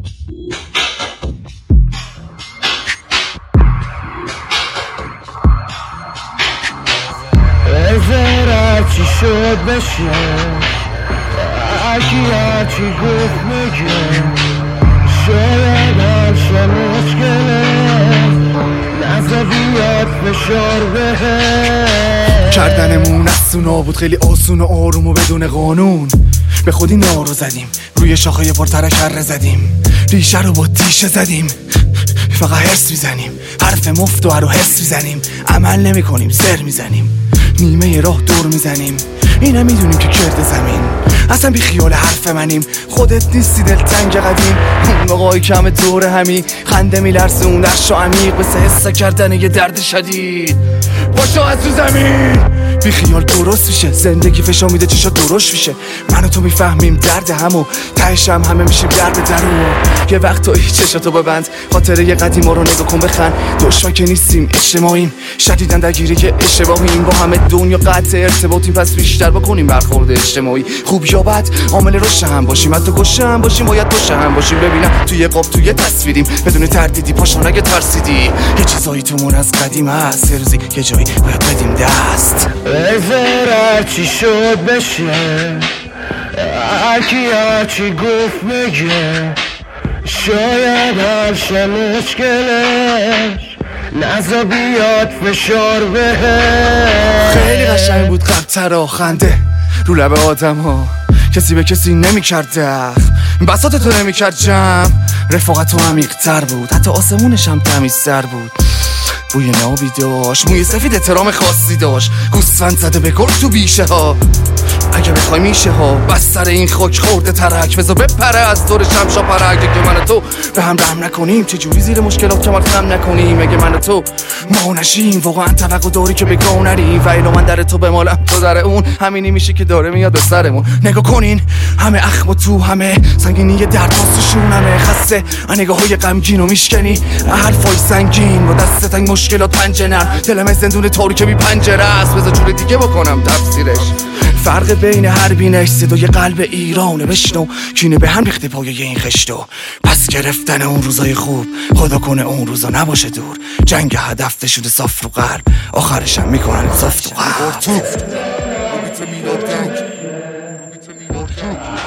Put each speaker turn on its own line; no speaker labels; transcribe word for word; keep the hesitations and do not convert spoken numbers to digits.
بذار چی شد بشه، هرکی هرچی گفت میگه، شاید هرشه مشکله، نزا بیاد فشار بهه.
کردنمون از سونا بود خیلی آسون و آروم و بدون قانون. به خودی نارو زدیم، روی شاخه پرترک اره زدیم، ریشه رو با تیشه زدیم، فقط حس میزنیم، حرف مفت و هرو حس میزنیم، عمل نمی کنیم سر میزنیم، نیمه راه دور میزنیم، اینم میدونیم که کرد زمین، اصلا بی خیال حرف منیم، خودت نیستی دلتنگ قدیم، اون موقعی که همه دور همی، خنده میلرزه اون درش و عمیق، مثل حس کردن یه درد شدید باشو از تو زمین. بی خیال درست میشه، زندگی فشا میده چشا درشت میشه، من و تو میفهمیم درد همو، تهش هم همه میشیم درد درو. یه وقت تو چشاتو ببند، خاطره یه قدیما رو نگاه کن بخند، دشمن که نیستیم اجتماعیم، شدیدن درگیری که اشتباهیم، با همه دنیا قطع ارتباطیم، پس بیشتر بکنیم برخورد اجتماعی، خوب یا بد عامل رشد هم باشیم، حتی گوشه هم باشیم، باید گوشه هم باشیم، ببینم توی قاب توی تصویریم، بدون تردیدی پاشو نگه ترسیدی، یه چیزایی تومون از قدیم هست، یه روزی یه جایی باید بدیم دست.
بذار هرچی شد بشه، هرکی هرچی گفت میگه، شاید هرشه مشکلش، نزا بیاد فشار بهه.
خیلی قشنگ بود قبل خنده رو لب آدم ها، کسی به کسی نمی کرد دخل، بساط تو نمی کرد جمع، رفاقت تو عمیق تر بود، حتی آسمونش هم تمیزتر بود، بوی نابی داشت، موی سفید احترام خاصی داشت، گوسفند زده به گل تو بیشه ها، اگه بخوای میشه ها، بس سر این خاک خورده ترک، بذار بپره از دور شمشا پرک، اگه من و تو به هم رحم نکنیم، چجوری زیر مشکلات کمال خم نکنیم، اگه من و تو ما نشیم، واقعا توقع داری که بگاه نریم، و اینو من در تو بمالم تو در اون، همینی میشه که داره میاد به سرمون، نگاه کنین همه اخم و تو همه سنگینی درد واسشون همه خسته، نگاه های غمگین و میشکنی حرفای سنگین، با دست تنگ مشکلات پنجنن، دلم زندون تاریک بی پنجره است، بذار جور دیگه بکنم تفسیرش، فرق بین هر بینش صدای قلب ایرانه، بشنو کینه به هم ریخته پایه این خشتو، پس گرفتن اون روزای خوب، خدا کنه اون روزا نباشه دور، جنگ هدف شده صاف رو قلب، آخرش هم میکنن صاف تو قلب.